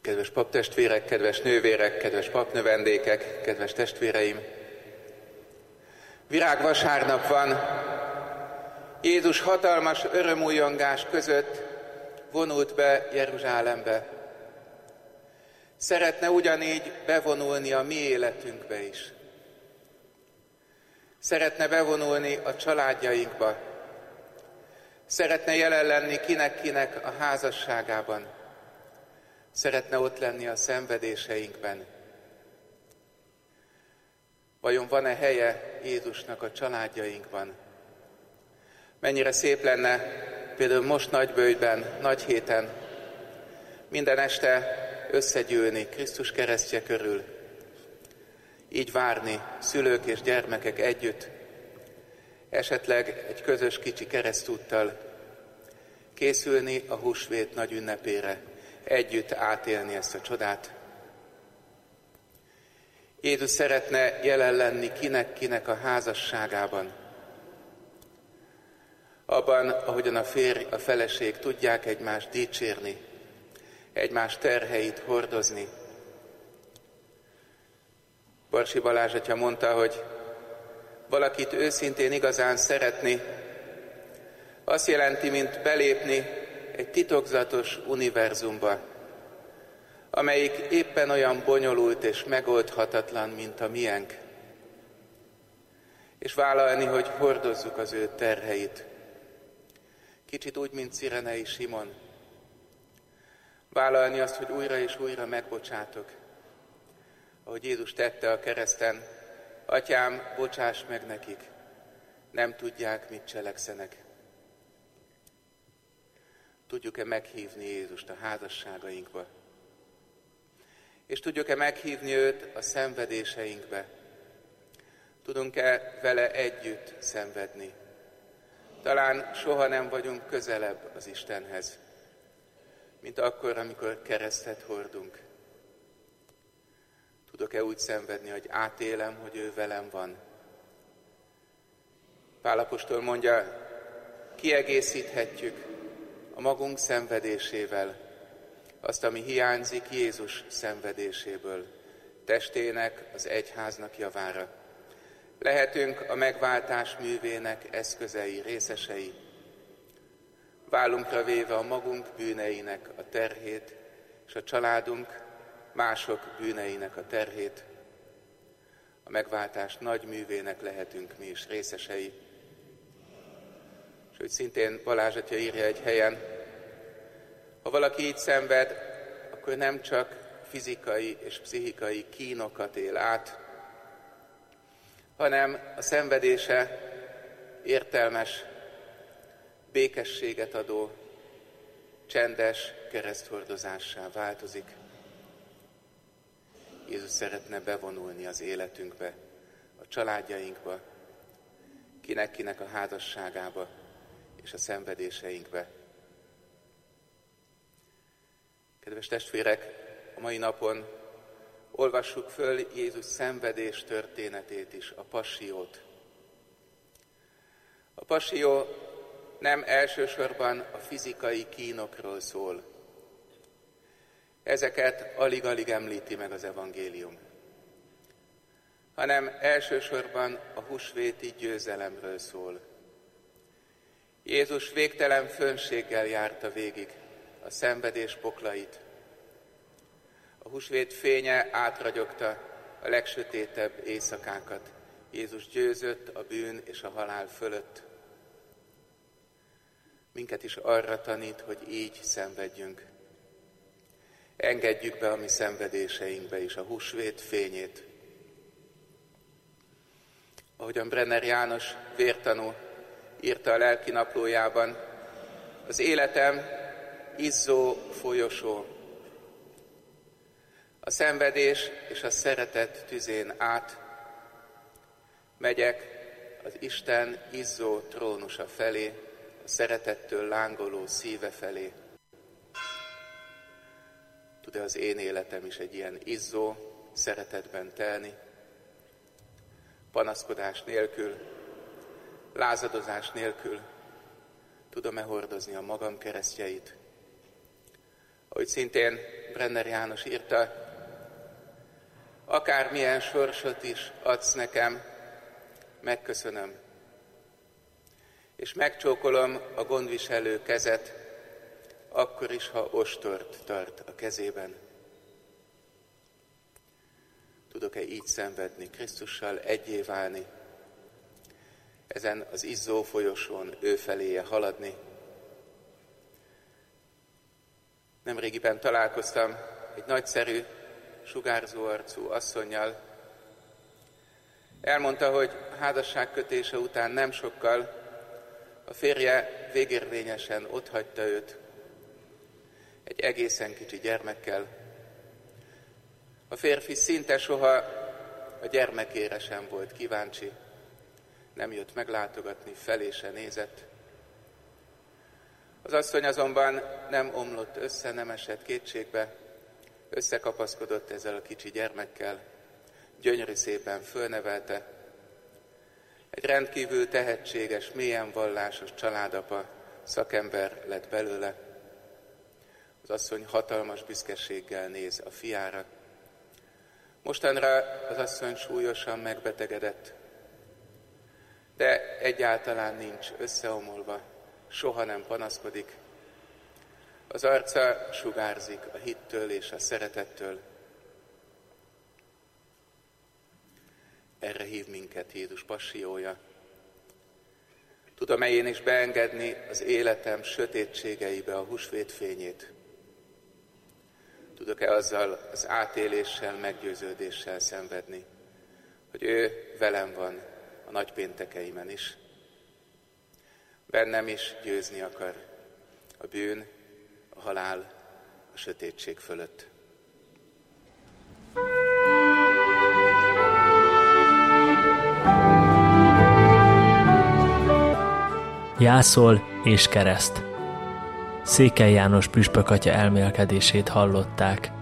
Kedves paptestvérek, kedves nővérek, kedves papnövendékek, kedves testvéreim! Virágvasárnap van, Jézus hatalmas örömújongás között vonult be Jeruzsálembe. Szeretne ugyanígy bevonulni a mi életünkbe is. Szeretne bevonulni a családjainkba. Szeretne jelen lenni kinek-kinek a házasságában. Szeretne ott lenni a szenvedéseinkben. Vajon van-e helye Jézusnak a családjainkban? Mennyire szép lenne például most Nagyböjtben, Nagyhéten minden este összegyűlni Krisztus keresztje körül. Így várni szülők és gyermekek együtt, esetleg egy közös kicsi keresztúttal készülni a húsvét nagy ünnepére, együtt átélni ezt a csodát. Jézus szeretne jelen lenni kinek-kinek a házasságában. Abban, ahogyan a férj, a feleség tudják egymást dicsérni, egymás terheit hordozni. Barsi Balázs atya mondta, hogy valakit őszintén igazán szeretni, azt jelenti, mint belépni egy titokzatos univerzumba, amelyik éppen olyan bonyolult és megoldhatatlan, mint a miénk. És vállalni, hogy hordozzuk az ő terheit. Kicsit úgy, mint Cirenei Simon. Vállalni azt, hogy újra és újra megbocsátok. Ahogy Jézus tette a kereszten, Atyám, bocsáss meg nekik, nem tudják, mit cselekszenek. Tudjuk-e meghívni Jézust a házasságainkba? És tudjuk-e meghívni őt a szenvedéseinkbe? Tudunk-e vele együtt szenvedni? Talán soha nem vagyunk közelebb az Istenhez, mint akkor, amikor keresztet hordunk. Tudok-e úgy szenvedni, hogy átélem, hogy ő velem van? Pál apostol mondja, kiegészíthetjük a magunk szenvedésével azt, ami hiányzik Jézus szenvedéséből, testének, az egyháznak javára. Lehetünk a megváltás művének eszközei, részesei. Vállunkra véve a magunk bűneinek a terhét, és a családunk mások bűneinek a terhét. A megváltás nagy művének lehetünk mi is részesei. És hogy szintén Balázs atya írja egy helyen, ha valaki így szenved, akkor nem csak fizikai és pszichikai kínokat él át, hanem a szenvedése értelmes, békességet adó, csendes kereszthordozássá változik. Jézus szeretne bevonulni az életünkbe, a családjainkba, kinek-kinek a házasságába és a szenvedéseinkbe. Kedves testvérek, a mai napon olvassuk föl Jézus szenvedés történetét is, a passiót. A passió nem elsősorban a fizikai kínokról szól. Ezeket alig-alig említi meg az evangélium, hanem elsősorban a húsvéti győzelemről szól. Jézus végtelen fönséggel járta végig a szenvedés poklait. A húsvét fénye átragyogta a legsötétebb éjszakákat. Jézus győzött a bűn és a halál fölött. Minket is arra tanít, hogy így szenvedjünk. Engedjük be a mi szenvedéseinkbe is a húsvét fényét. Ahogyan Brenner János vértanú írta a lelkinaplójában, az életem izzó folyosó. A szenvedés és a szeretet tüzén át megyek az Isten izzó trónusa felé, a szeretettől lángoló szíve felé. Tud-e az én életem is egy ilyen izzó szeretetben telni? Panaszkodás nélkül, lázadozás nélkül tudom-e hordozni a magam keresztjeit? Ahogy szintén Brenner János írta, akármilyen sorsot is adsz nekem, megköszönöm, és megcsókolom a gondviselő kezet, akkor is, ha ostort tart a kezében. Tudok-e így szenvedni, Krisztussal egyé válni, ezen az izzó folyosón ő feléje haladni? Nemrégiben találkoztam egy nagyszerű, sugárzó arcú asszonnyal. Elmondta, hogy házasságkötése után nem sokkal a férje végérvényesen otthagyta őt egy egészen kicsi gyermekkel. A férfi szinte soha a gyermekére sem volt kíváncsi, nem jött meglátogatni, felé se nézett. Az asszony azonban nem omlott össze, nem esett kétségbe, összekapaszkodott ezzel a kicsi gyermekkel, gyönyörű szépen fölnevelte. Egy rendkívül tehetséges, mélyen vallásos családapa, szakember lett belőle. Az asszony hatalmas büszkeséggel néz a fiára. Mostanra az asszony súlyosan megbetegedett, de egyáltalán nincs összeomolva, soha nem panaszkodik. Az arca sugárzik a hittől és a szeretettől. Erre hív minket Jézus passziója. Tudom-e én is beengedni az életem sötétségeibe a húsvét fényét? Tudok-e azzal az átéléssel, meggyőződéssel szenvedni, hogy ő velem van a nagypéntekeimen is? Bennem is győzni akar a bűn, a halál, a sötétség fölött. Jászol és kereszt. Székely János püspök atya elmélkedését hallották.